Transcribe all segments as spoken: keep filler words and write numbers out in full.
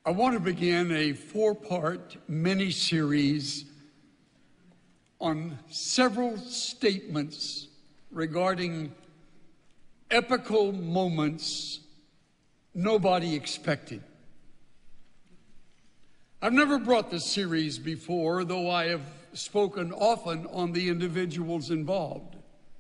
I want to begin a four-part mini-series on several statements regarding epical moments nobody expected. I've never brought this series before, though I have spoken often on the individuals involved.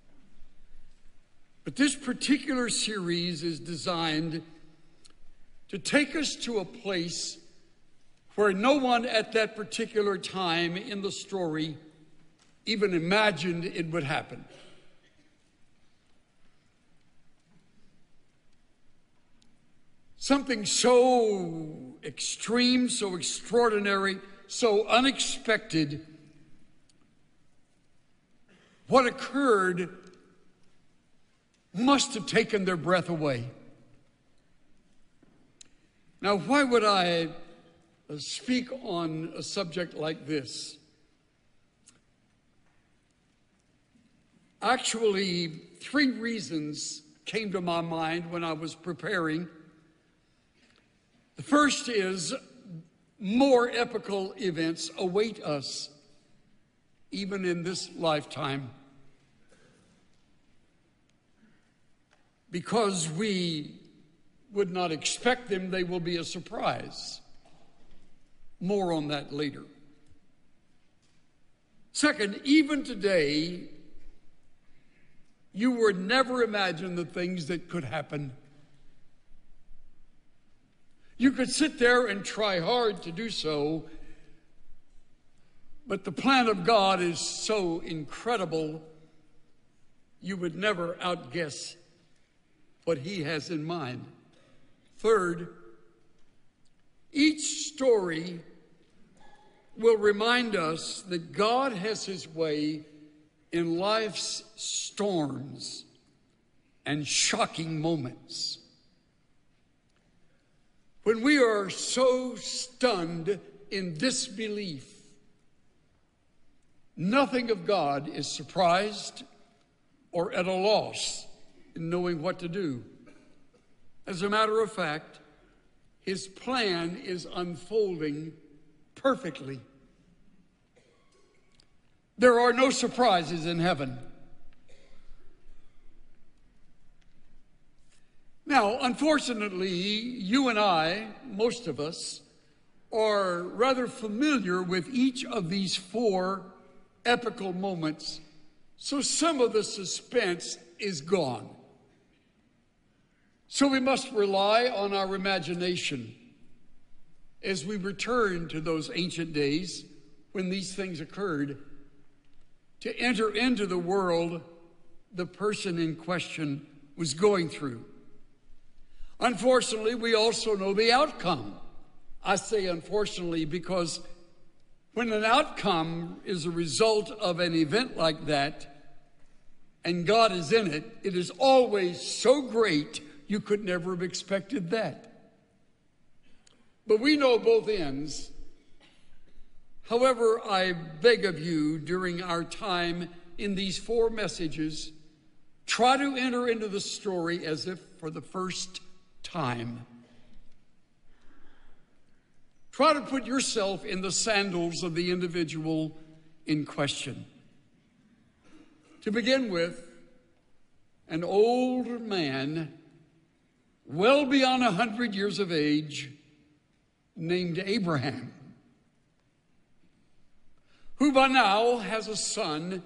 But this particular series is designed to take us to a place where no one at that particular time in the story even imagined it would happen. Something so extreme, so extraordinary, so unexpected. What occurred must have taken their breath away. Now, why would I speak on a subject like this? Actually, three reasons came to my mind when I was preparing. The first is more epical events await us, even in this lifetime, because we would not expect them. They will be a surprise. More on that later. Second, even today, you would never imagine the things that could happen. You could sit there and try hard to do so, but the plan of God is so incredible, you would never outguess what He has in mind. Third, each story will remind us that God has His way in life's storms and shocking moments. When we are so stunned in disbelief, nothing of God is surprised or at a loss in knowing what to do. As a matter of fact, His plan is unfolding perfectly. There are no surprises in heaven. Now, unfortunately, you and I, most of us, are rather familiar with each of these four epical moments, so some of the suspense is gone. So we must rely on our imagination as we return to those ancient days when these things occurred, to enter into the world the person in question was going through. Unfortunately, we also know the outcome. I say unfortunately because when an outcome is a result of an event like that and God is in it, it is always so great you could never have expected that. But we know both ends. However, I beg of you, during our time in these four messages, try to enter into the story as if for the first time. Try to put yourself in the sandals of the individual in question. To begin with, an old man, well beyond a hundred years of age, named Abraham, who by now has a son,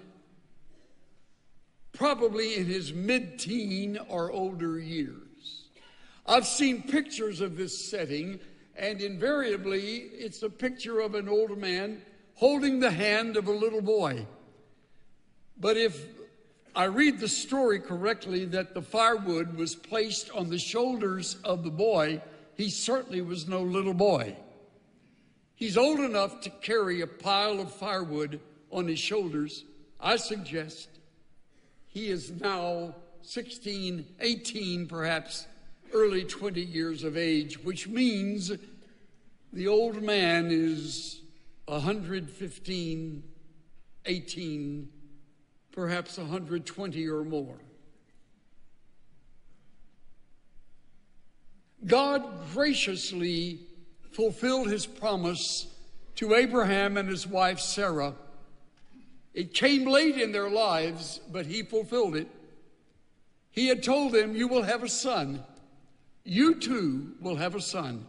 probably in his mid-teen or older years. I've seen pictures of this setting, and invariably it's a picture of an old man holding the hand of a little boy. But if I read the story correctly, that the firewood was placed on the shoulders of the boy, he certainly was no little boy. He's old enough to carry a pile of firewood on his shoulders. I suggest he is now sixteen, eighteen, perhaps early twenty years of age, which means the old man is one hundred fifteen, eighteen, perhaps one hundred twenty or more. God graciously fulfilled his promise to Abraham and his wife Sarah. It came late in their lives, but he fulfilled it. He had told them, "You will have a son. You too will have a son."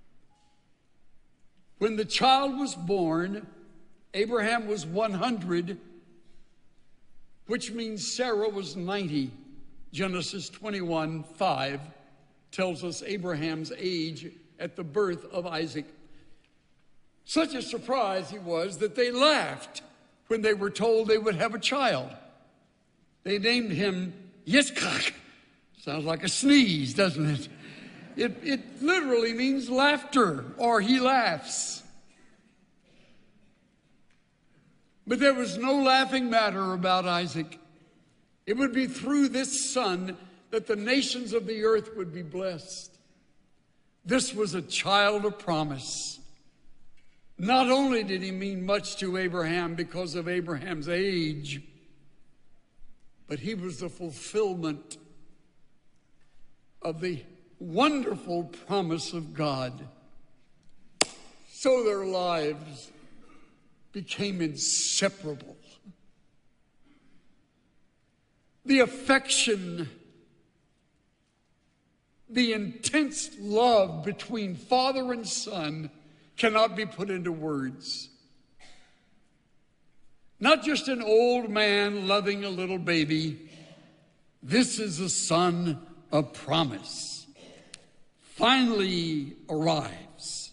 When the child was born, Abraham was one hundred, which means Sarah was ninety. Genesis twenty-one five tells us Abraham's age at the birth of Isaac. Such a surprise he was that they laughed when they were told they would have a child. They named him Yitzchak. Sounds like a sneeze, doesn't it? It, it literally means laughter, or he laughs. But there was no laughing matter about Isaac. It would be through this son that the nations of the earth would be blessed. This was a child of promise. Not only did he mean much to Abraham because of Abraham's age, but he was the fulfillment of the wonderful promise of God. So their lives became inseparable. The affection, the intense love between father and son cannot be put into words. Not just an old man loving a little baby. This is a son of promise. Finally arrives.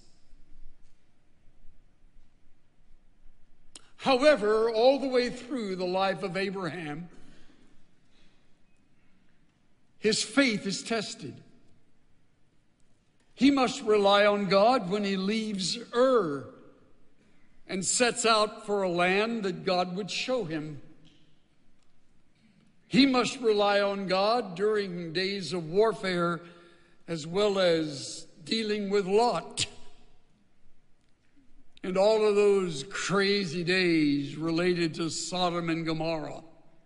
However, all the way through the life of Abraham, his faith is tested. He must rely on God when he leaves Ur and sets out for a land that God would show him. He must rely on God during days of warfare as well as dealing with Lot and all of those crazy days related to Sodom and Gomorrah.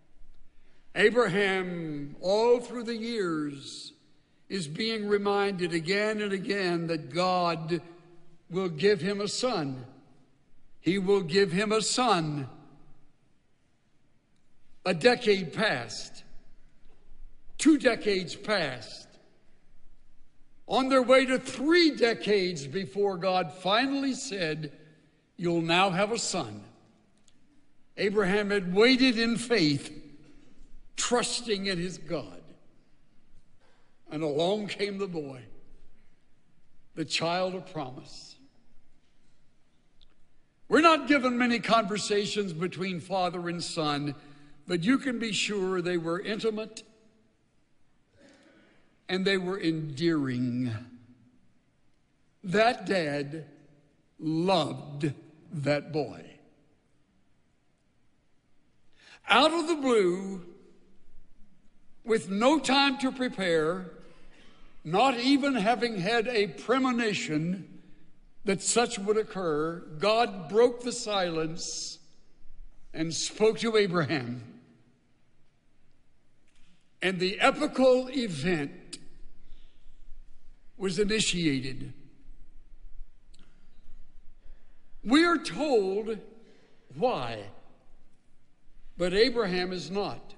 Abraham, all through the years, is being reminded again and again that God will give him a son. He will give him a son. A decade passed. Two decades passed. On their way to three decades before God finally said, "You'll now have a son." Abraham had waited in faith, trusting in his God. And along came the boy, the child of promise. We're not given many conversations between father and son, but you can be sure they were intimate and they were endearing. That dad loved that boy. Out of the blue, with no time to prepare, not even having had a premonition that such would occur, God broke the silence and spoke to Abraham. And the epical event was initiated. We are told why, but Abraham is not.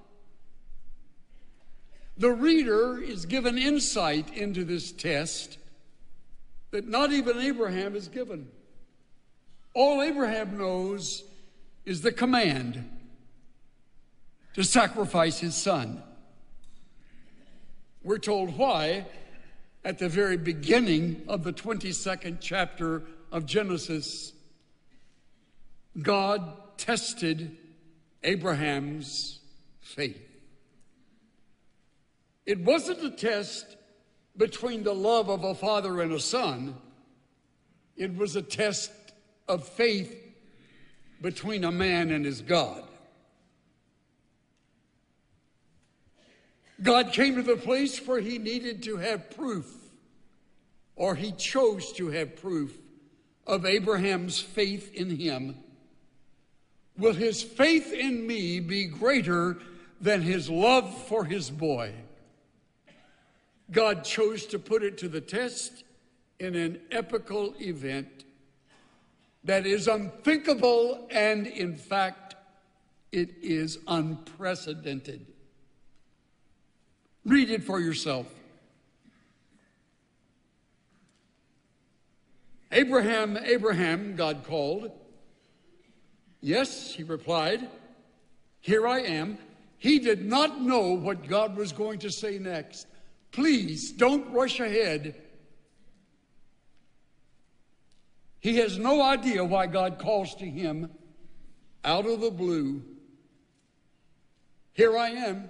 The reader is given insight into this test that not even Abraham is given. All Abraham knows is the command to sacrifice his son. We're told why at the very beginning of the twenty-second chapter of Genesis. God tested Abraham's faith. It wasn't a test between the love of a father and a son. It was a test of faith between a man and his God. God came to the place where he needed to have proof, or he chose to have proof of Abraham's faith in him. Will his faith in me be greater than his love for his boy? God chose to put it to the test in an epical event that is unthinkable, and in fact, it is unprecedented. Read it for yourself. Abraham, Abraham, God called. Yes, he replied, here I am. He did not know what God was going to say next. Please don't rush ahead. He has no idea why God calls to him out of the blue. Here I am.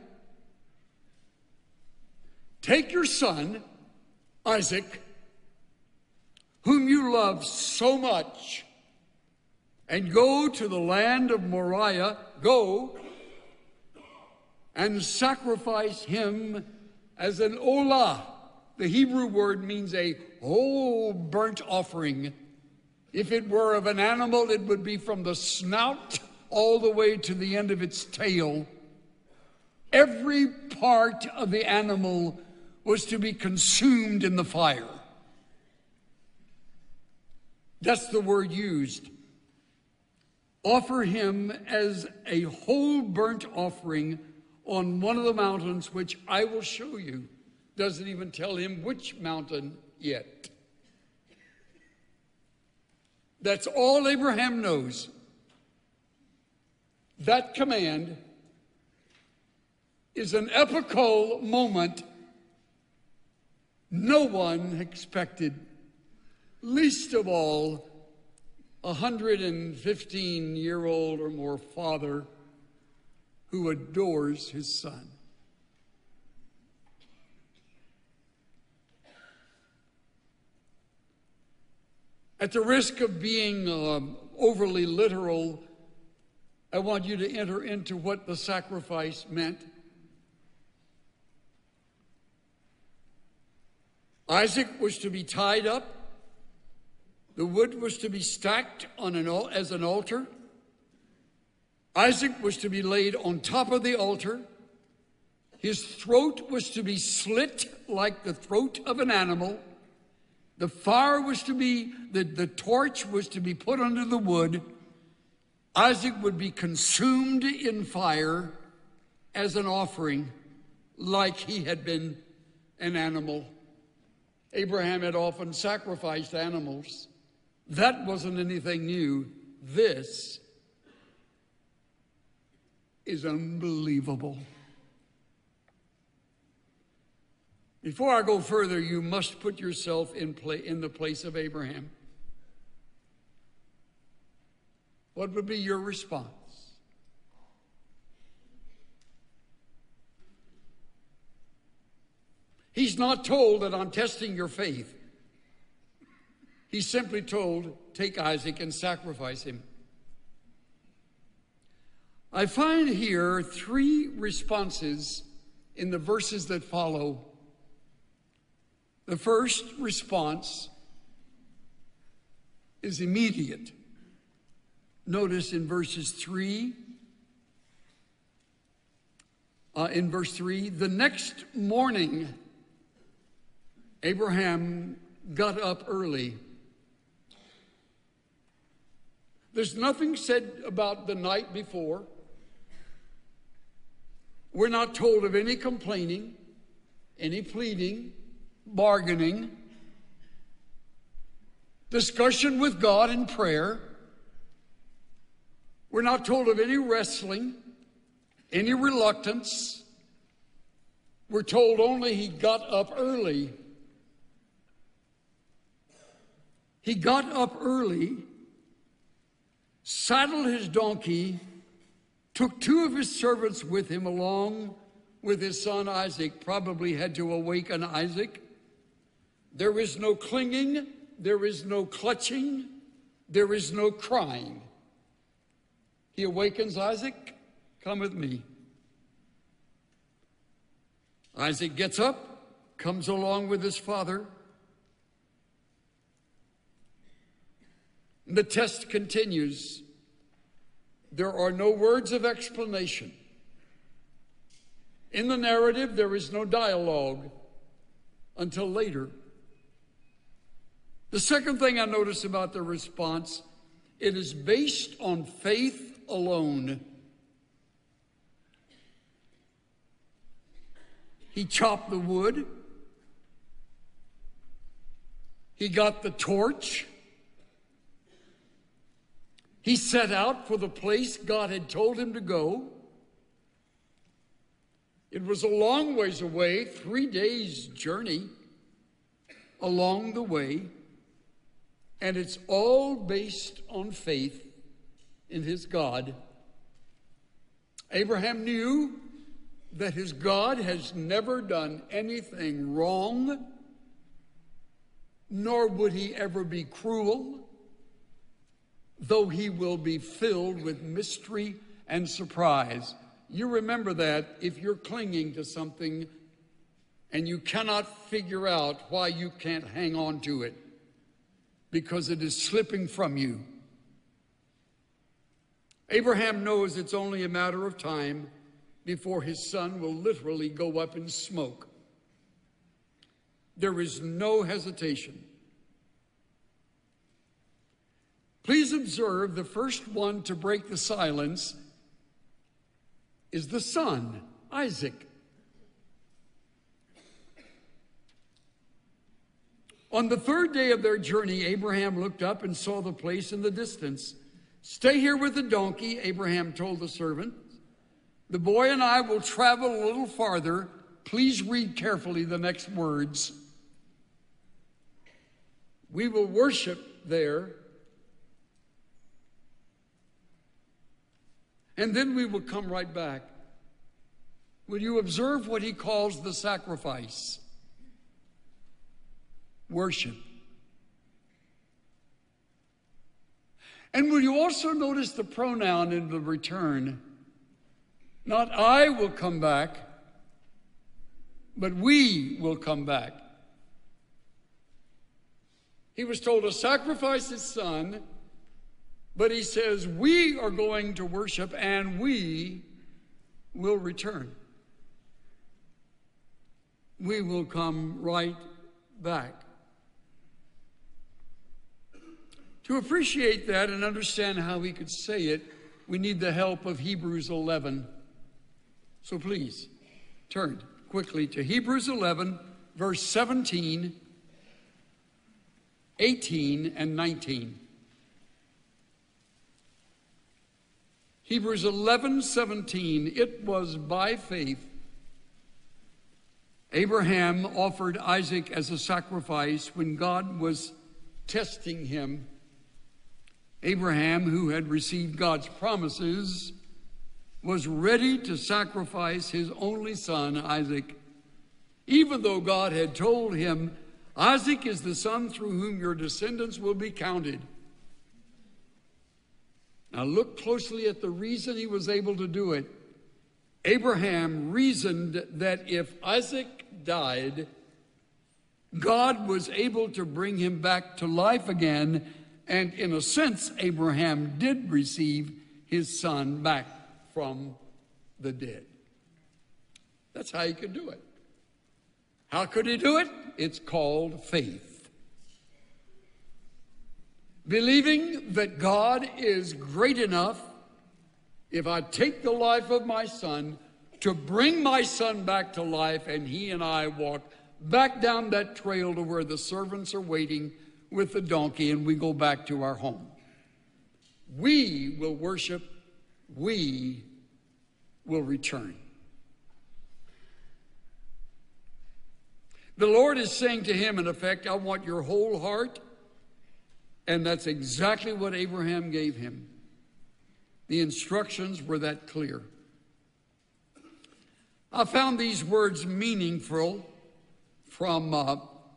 Take your son, Isaac, whom you love so much, and go to the land of Moriah. Go and sacrifice him as an olah. The Hebrew word means a whole burnt offering. If it were of an animal, it would be from the snout all the way to the end of its tail. Every part of the animal was to be consumed in the fire. That's the word used. Offer him as a whole burnt offering on one of the mountains which I will show you. Doesn't even tell him which mountain yet. That's all Abraham knows. That command is an epical moment no one expected, least of all a one hundred fifteen year old or more father who adores his son. At the risk of being um, overly literal, I want you to enter into what the sacrifice meant. Isaac was to be tied up. The wood was to be stacked on an, as an altar. Isaac was to be laid on top of the altar. His throat was to be slit like the throat of an animal. The fire was to be, the, the torch was to be put under the wood. Isaac would be consumed in fire as an offering, like he had been an animal. Abraham had often sacrificed animals. That wasn't anything new. This is unbelievable. Before I go further, you must put yourself in, play, in the place of Abraham. What would be your response? He's not told that I'm testing your faith. He's simply told, take Isaac and sacrifice him. I find here three responses in the verses that follow. The first response is immediate. Notice in verses three, uh, in verse three, the next morning, Abraham got up early. There's nothing said about the night before. We're not told of any complaining, any pleading, bargaining, discussion with God in prayer. We're not told of any wrestling, any reluctance. We're told only he got up early. He got up early, saddled his donkey, took two of his servants with him along with his son Isaac. Probably had to awaken Isaac. There is no clinging, there is no clutching, there is no crying. He awakens Isaac, come with me. Isaac gets up, comes along with his father. The test continues. There are no words of explanation. In the narrative, there is no dialogue until later. The second thing I notice about the response, it is based on faith alone. He chopped the wood. He got the torch. He set out for the place God had told him to go. It was a long ways away, three days' journey along the way, and it's all based on faith in his God. Abraham knew that his God has never done anything wrong, nor would he ever be cruel, though he will be filled with mystery and surprise. You remember that if you're clinging to something and you cannot figure out why you can't hang on to it because it is slipping from you. Abraham knows it's only a matter of time before his son will literally go up in smoke. There is no hesitation. Please observe the first one to break the silence is the son, Isaac. On the third day of their journey, Abraham looked up and saw the place in the distance. "Stay here with the donkey," Abraham told the servant. "The boy and I will travel a little farther. Please read carefully the next words. We will worship there, and then we will come right back." Will you observe what he calls the sacrifice? Worship. And will you also notice the pronoun in the return? Not I will come back, but we will come back. He was told to sacrifice his son, but he says we are going to worship and we will return. We will come right back. To appreciate that and understand how he could say it, we need the help of Hebrews eleven. So please, turn quickly to Hebrews eleven, verse seventeen, eighteen, and nineteen. Hebrews eleven, seventeen, it was by faith Abraham offered Isaac as a sacrifice when God was testing him. Abraham, who had received God's promises, was ready to sacrifice his only son, Isaac, even though God had told him, "Isaac is the son through whom your descendants will be counted." Now look closely at the reason he was able to do it. Abraham reasoned that if Isaac died, God was able to bring him back to life again, and in a sense, Abraham did receive his son back from the dead. That's how he could do it. How could he do it? It's called faith. Believing that God is great enough, if I take the life of my son, to bring my son back to life, and he and I walk back down that trail to where the servants are waiting with the donkey, and we go back to our home. We will worship. We will return. The Lord is saying to him, in effect, I want your whole heart. And that's exactly what Abraham gave him. The instructions were that clear. I found these words meaningful from uh,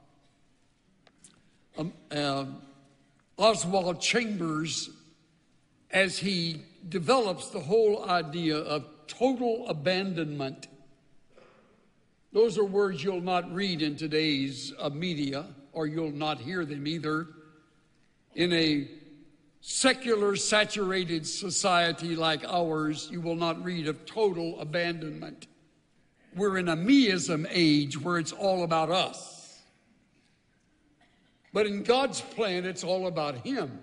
um, uh, Oswald Chambers as he develops the whole idea of total abandonment. Those are words you'll not read in today's uh, media, or you'll not hear them either. In a secular, saturated society like ours, you will not read of total abandonment. We're in a meism age where it's all about us. But in God's plan, it's all about Him.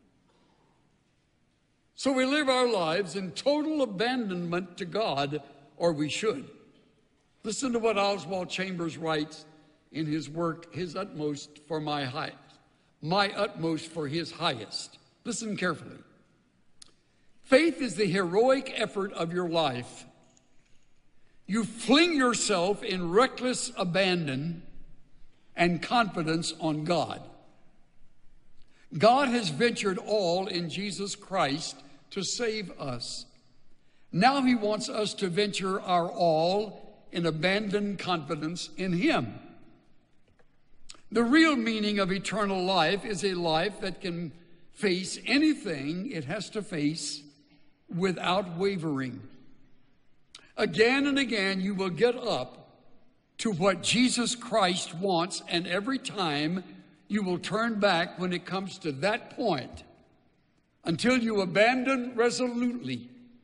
So we live our lives in total abandonment to God, or we should. Listen to what Oswald Chambers writes in his work, His Utmost for My Highest. My utmost for His highest. Listen carefully. Faith is the heroic effort of your life. You fling yourself in reckless abandon and confidence on God. God has ventured all in Jesus Christ to save us. Now He wants us to venture our all in abandoned confidence in Him. The real meaning of eternal life is a life that can face anything it has to face without wavering. Again and again, you will get up to what Jesus Christ wants, and every time you will turn back when it comes to that point until you abandon resolutely.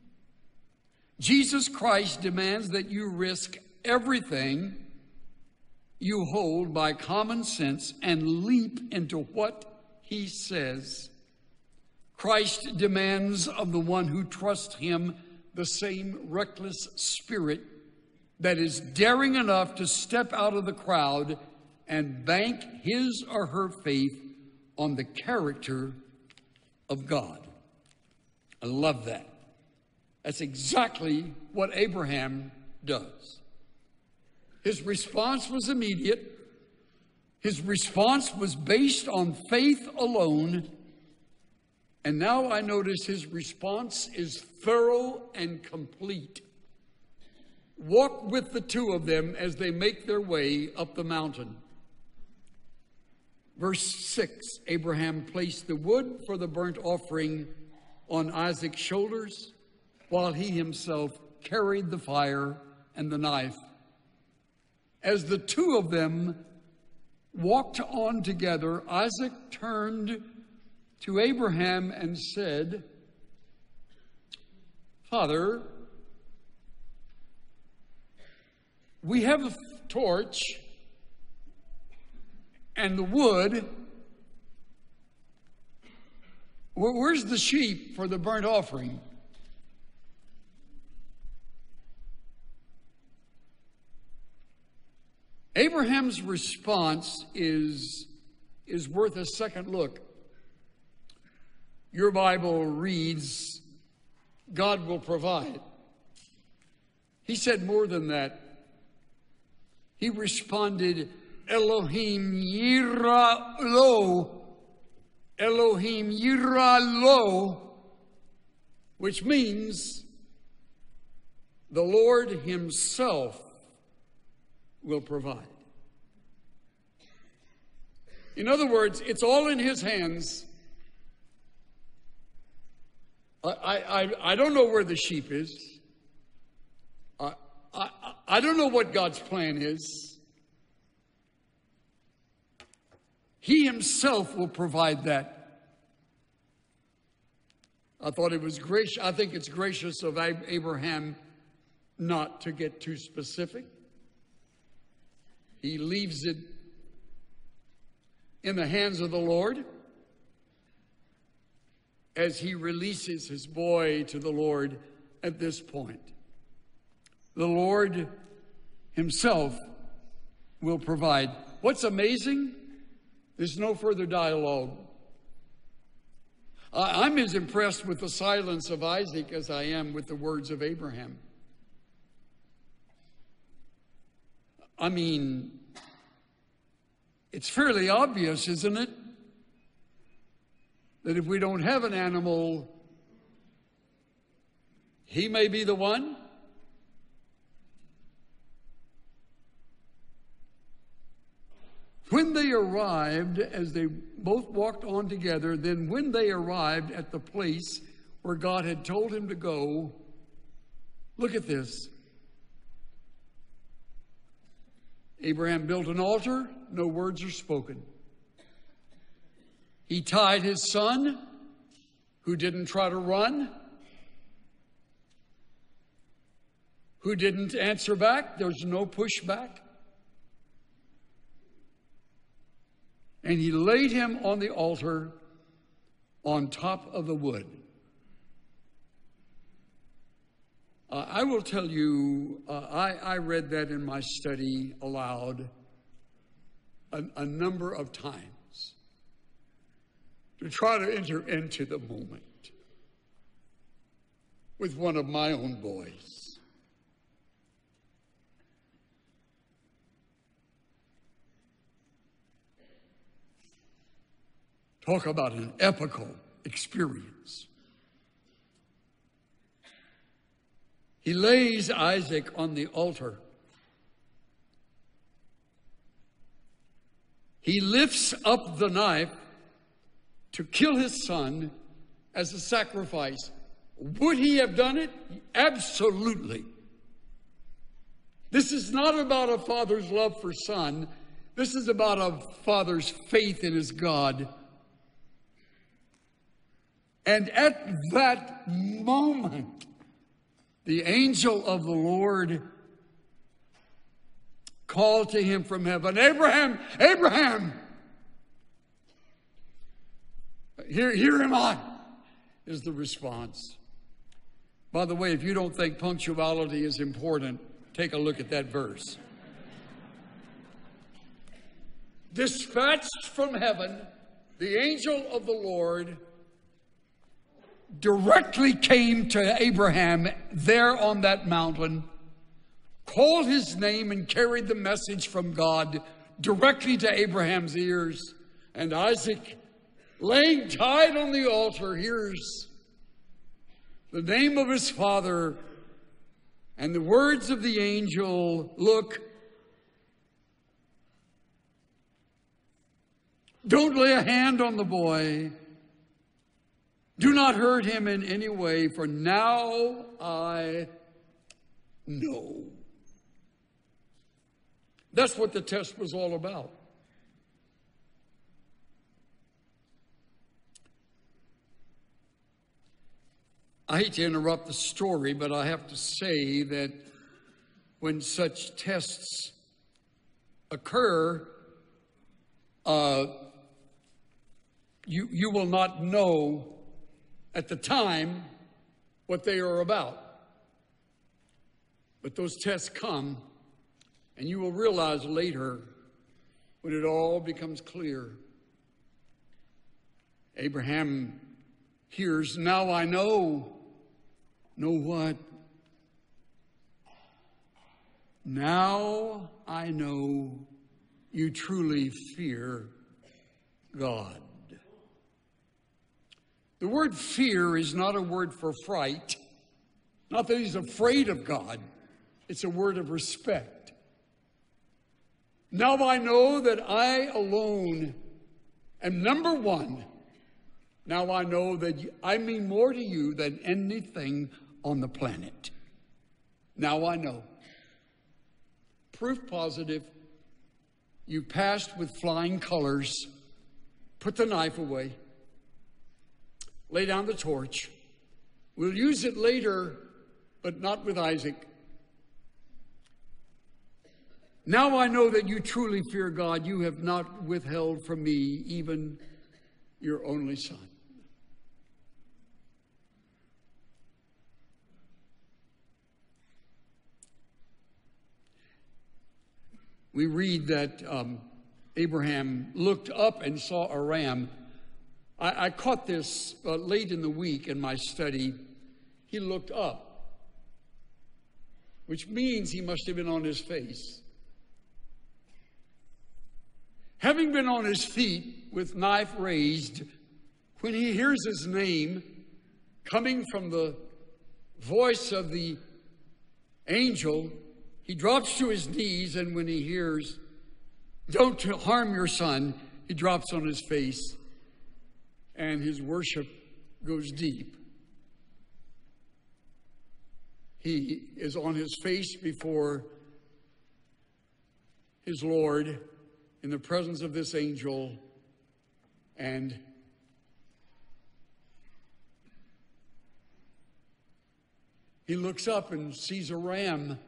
Jesus Christ demands that you risk everything you hold by common sense and leap into what He says. Christ demands of the one who trusts Him the same reckless spirit that is daring enough to step out of the crowd and bank his or her faith on the character of God. I love that. That's exactly what Abraham does. His response was immediate. His response was based on faith alone. And now I notice his response is thorough and complete. Walk with the two of them as they make their way up the mountain. Verse six, Abraham placed the wood for the burnt offering on Isaac's shoulders, while he himself carried the fire and the knife. As the two of them walked on together, Isaac turned to Abraham and said, "Father, we have a torch and the wood. Where's the sheep for the burnt offering?" Abraham's response is, is worth a second look. Your Bible reads, God will provide. He said more than that. He responded, Elohim yira lo, Elohim yira lo, which means the Lord Himself will provide. In other words, it's all in His hands. I, I, I don't know where the sheep is. I, I, I don't know what God's plan is. He Himself will provide that. I thought it was gracious. I think it's gracious of Abraham not to get too specific. He leaves it in the hands of the Lord as he releases his boy to the Lord at this point. The Lord Himself will provide. What's amazing? There's no further dialogue. I'm as impressed with the silence of Isaac as I am with the words of Abraham. I mean, it's fairly obvious, isn't it, that if we don't have an animal, he may be the one. When they arrived, as they both walked on together, then when they arrived at the place where God had told him to go, look at this. Abraham built an altar, no words are spoken. He tied his son, who didn't try to run, who didn't answer back. There's no pushback. and he laid him on the altar on top of the wood. Uh, I will tell you, uh, I, I read that in my study aloud a, a number of times to try to enter into the moment with one of my own boys. Talk about an epical experience. He lays Isaac on the altar. He lifts up the knife to kill his son as a sacrifice. Would he have done it? Absolutely. This is not about a father's love for son. This is about a father's faith in his God. And at that moment, the angel of the Lord called to him from heaven, Abraham, Abraham! Here, here am I, is the response. By the way, if you don't think punctuality is important, take a look at that verse. Dispatched from heaven, the angel of the Lord directly came to Abraham there on that mountain, called his name and carried the message from God directly to Abraham's ears. And Isaac, laying tied on the altar, hears the name of his father and the words of the angel, look, don't lay a hand on the boy. Do not hurt him in any way, for now I know. That's what the test was all about. I hate to interrupt the story, but I have to say that when such tests occur, uh, you, you will not know at the time what they are about. But those tests come, and you will realize later when it all becomes clear. Abraham hears, now I know. Know what? Now I know you truly fear God. The word fear is not a word for fright. Not that he's afraid of God. It's a word of respect. Now I know that I alone am number one. Now I know that I mean more to you than anything on the planet. Now I know. Proof positive. You passed with flying colors. Put the knife away. Lay down the torch. We'll use it later, but not with Isaac. Now I know that you truly fear God. You have not withheld from me even your only son. We read that um, Abraham looked up and saw a ram. I, I caught this uh, late in the week in my study. He looked up, which means he must have been on his face. Having been on his feet with knife raised, when he hears his name coming from the voice of the angel, he drops to his knees, and when he hears, don't harm your son, he drops on his face, and his worship goes deep. He is on his face before his Lord in the presence of this angel, and he looks up and sees a ram,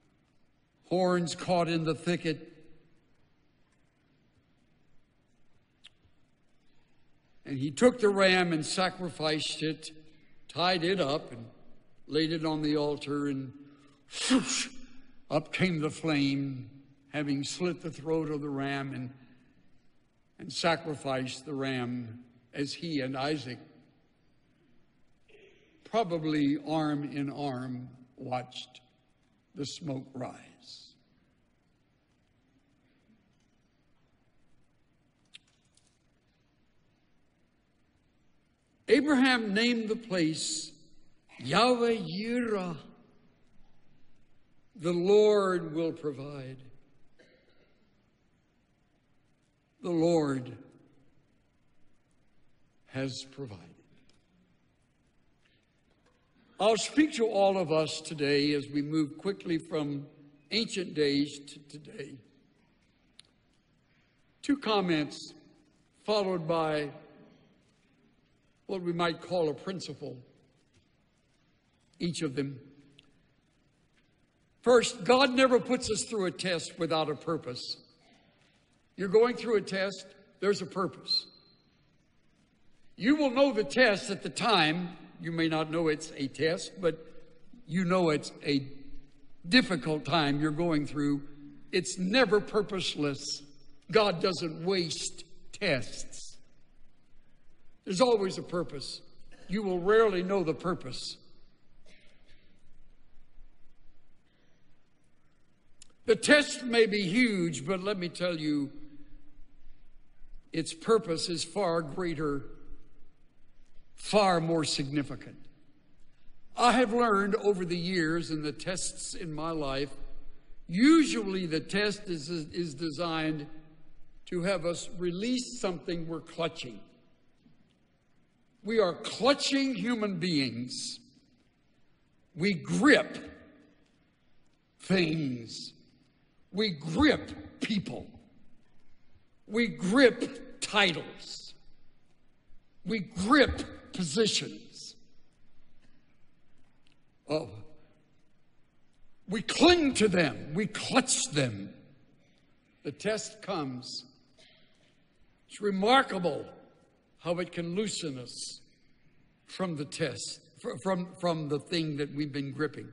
horns caught in the thicket. And he took the ram and sacrificed it, tied it up, and laid it on the altar, and whoosh, up came the flame, having slit the throat of the ram and, and sacrificed the ram as he and Isaac, probably arm in arm, watched the smoke rise. Abraham named the place Yahweh Yireh. The Lord will provide. The Lord has provided. I'll speak to all of us today as we move quickly from ancient days to today. Two comments followed by what we might call a principle, each of them. First, God never puts us through a test without a purpose. You're going through a test, there's a purpose. You will know the test at the time. You may not know it's a test, but you know it's a difficult time you're going through. It's never purposeless. God doesn't waste tests. There's always a purpose. You will rarely know the purpose. The test may be huge, but let me tell you, its purpose is far greater, far more significant. I have learned over the years in the tests in my life, usually the test is, is designed to have us release something we're clutching. We are clutching human beings. We grip things. We grip people. We grip titles. We grip positions. Oh, we cling to them. We clutch them. The test comes. It's remarkable how it can loosen us from the test, from, from the thing that we've been gripping.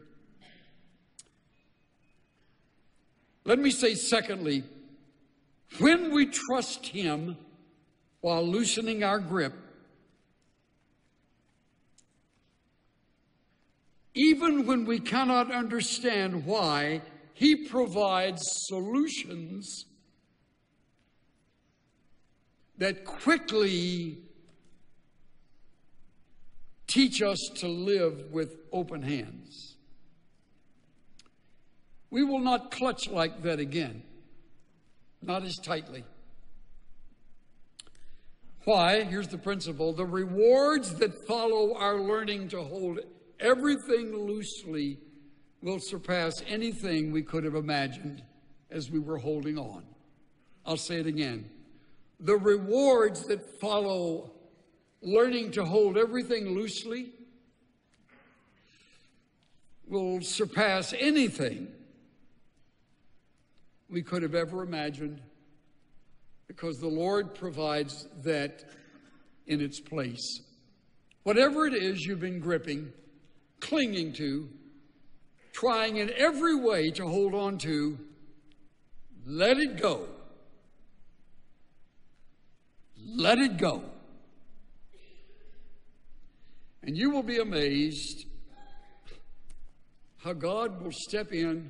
Let me say, secondly, when we trust Him while loosening our grip, even when we cannot understand why, He provides solutions that quickly teach us to live with open hands. We will not clutch like that again, not as tightly. Why? Here's the principle. The rewards that follow our learning to hold everything loosely will surpass anything we could have imagined as we were holding on. I'll say it again. The rewards that follow learning to hold everything loosely will surpass anything we could have ever imagined, because the Lord provides that in its place. Whatever it is you've been gripping, clinging to, trying in every way to hold on to, let it go. Let it go. And you will be amazed how God will step in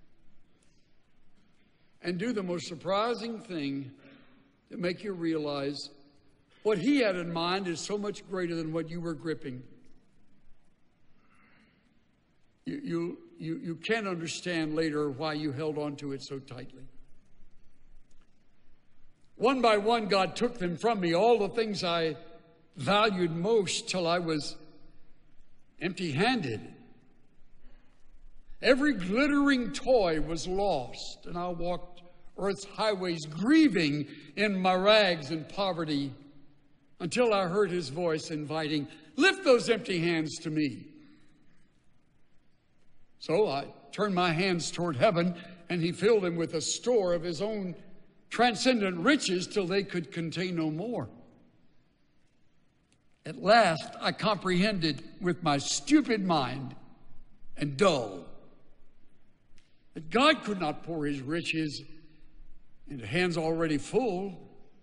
and do the most surprising thing to make you realize what He had in mind is so much greater than what you were gripping. You, you, you, you can't understand later why you held on to it so tightly. One by one, God took them from me, all the things I valued most, till I was empty-handed. Every glittering toy was lost, and I walked earth's highways grieving in my rags and poverty until I heard His voice inviting, lift those empty hands to me. So I turned my hands toward heaven, and He filled them with a store of His own transcendent riches till they could contain no more. At last I comprehended with my stupid mind and dull that God could not pour his riches into hands already full.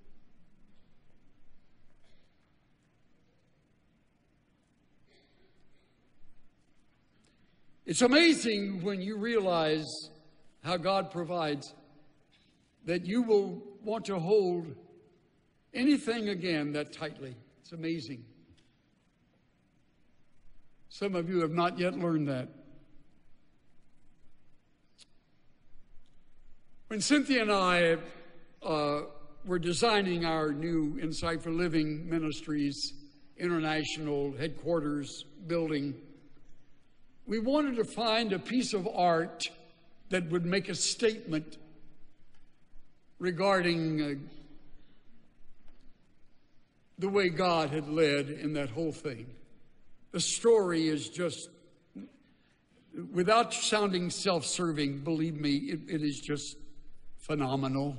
It's amazing when you realize how God provides that you will want to hold anything again that tightly. It's amazing. Some of you have not yet learned that. When Cynthia and I uh, were designing our new Insight for Living Ministries International headquarters building, we wanted to find a piece of art that would make a statement regarding uh, the way God had led in that whole thing. The story is just, without sounding self-serving, believe me, it, it is just phenomenal.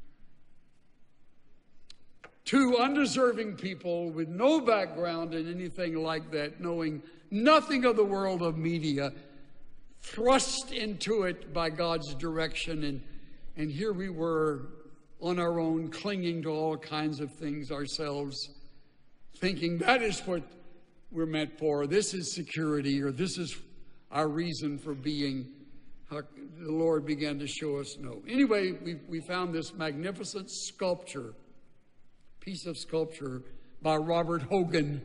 Two undeserving people with no background in anything like that, knowing nothing of the world of media, thrust into it by God's direction, and, and here we were on our own, clinging to all kinds of things ourselves, thinking that is what we're meant for. This is security, or this is our reason for being. How the Lord began to show us no. Anyway, we, we found this magnificent sculpture, piece of sculpture by Robert Hogan.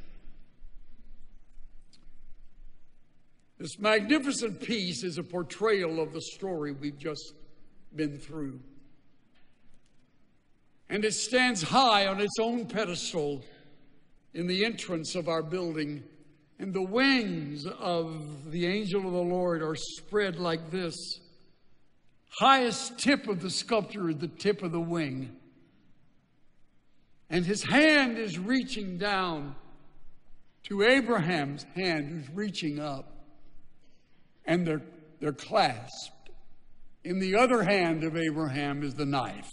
This magnificent piece is a portrayal of the story we've just been through. And it stands high on its own pedestal in the entrance of our building. And the wings of the angel of the Lord are spread like this. Highest tip of the sculpture is the tip of the wing. And his hand is reaching down to Abraham's hand, who's reaching up. And they're, they're clasped. In the other hand of Abraham is the knife.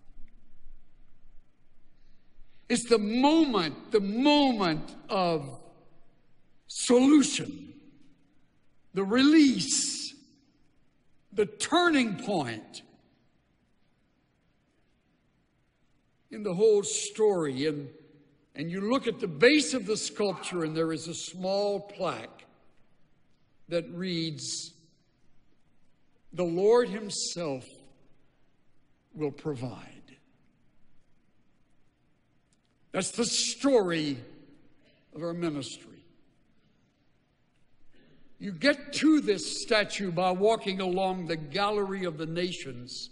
It's the moment, the moment of solution, the release, the turning point in the whole story. And, and you look at the base of the sculpture, and there is a small plaque that reads, "The Lord himself will provide." That's the story of our ministry. You get to this statue by walking along the Gallery of the Nations,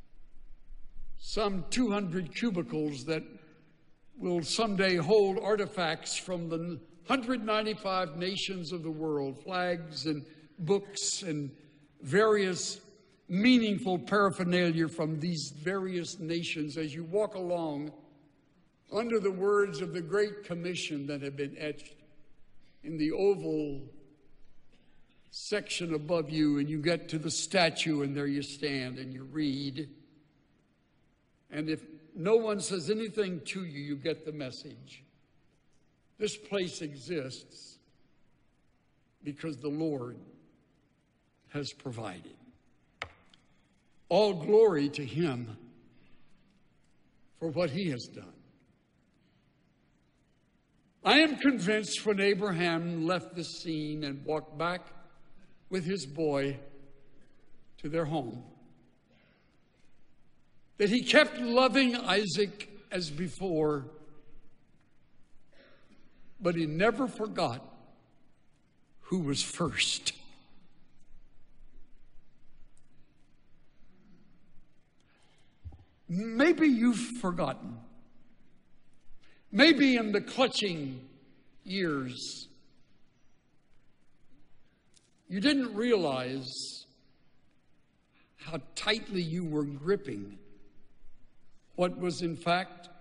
some two hundred cubicles that will someday hold artifacts from the one hundred ninety-five nations of the world, flags and books and various meaningful paraphernalia from these various nations as you walk along under the words of the Great Commission that have been etched in the oval section above you, and you get to the statue, and there you stand and you read. And if no one says anything to you, you get the message. This place exists because the Lord has provided. All glory to him for what he has done. I am convinced when Abraham left the scene and walked back with his boy to their home, that he kept loving Isaac as before, but he never forgot who was first. Maybe you've forgotten. Maybe in the clutching years, you didn't realize how tightly you were gripping what was in fact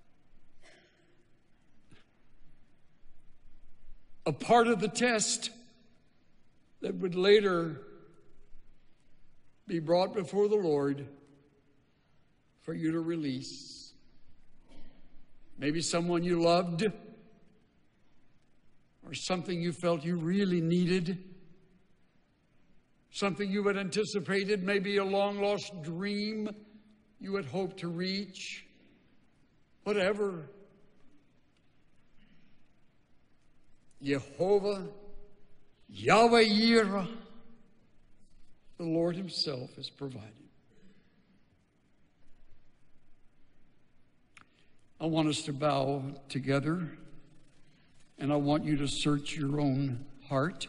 a part of the test that would later be brought before the Lord for you to release. Maybe someone you loved or something you felt you really needed, something you had anticipated, maybe a long-lost dream you had hoped to reach, whatever. Jehovah, Yahweh Yireh, the Lord himself has provided. I want us to bow together, and I want you to search your own heart.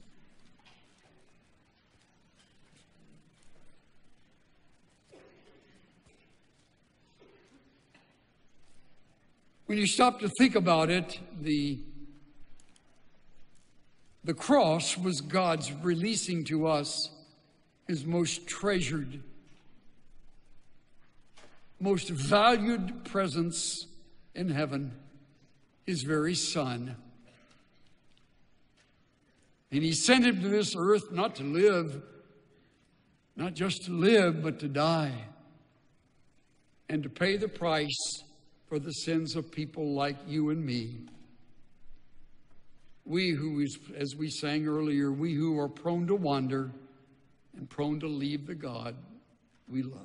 When you stop to think about it, the, the cross was God's releasing to us his most treasured, most valued presence in heaven, his very Son. And he sent him to this earth not to live, not just to live, but to die, and to pay the price for the sins of people like you and me. We who, as we sang earlier, we who are prone to wander and prone to leave the God we love.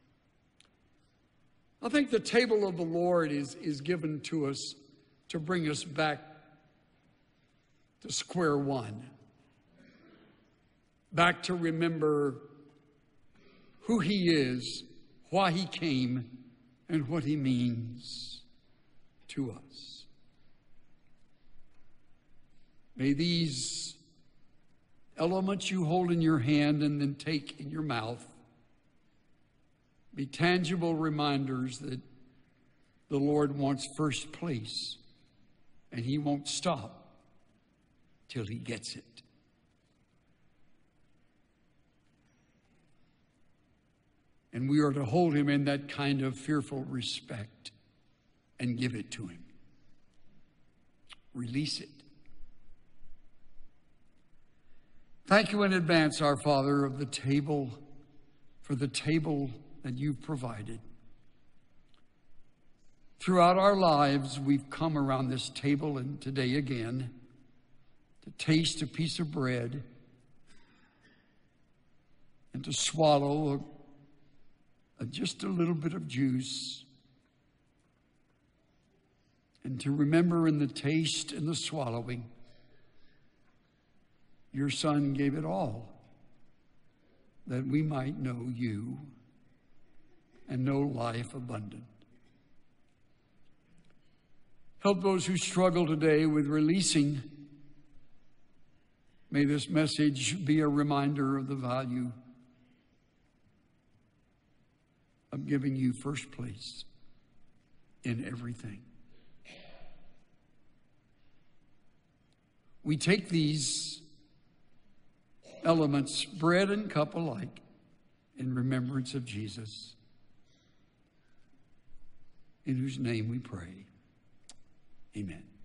I think the table of the Lord is, is given to us to bring us back to square one. Back to remember who he is, why he came, and what he means to us. May these elements you hold in your hand and then take in your mouth be tangible reminders that the Lord wants first place, and he won't stop till he gets it. And we are to hold him in that kind of fearful respect and give it to him. Release it. Thank you in advance, our Father, of the table, for the table that you've provided. Throughout our lives, we've come around this table, and today again, to taste a piece of bread and to swallow a Uh, just a little bit of juice, and to remember in the taste and the swallowing, your Son gave it all that we might know you and know life abundant. Help those who struggle today with releasing. May this message be a reminder of the value of giving you first place in everything. We take these elements, bread and cup alike, in remembrance of Jesus, in whose name we pray. Amen.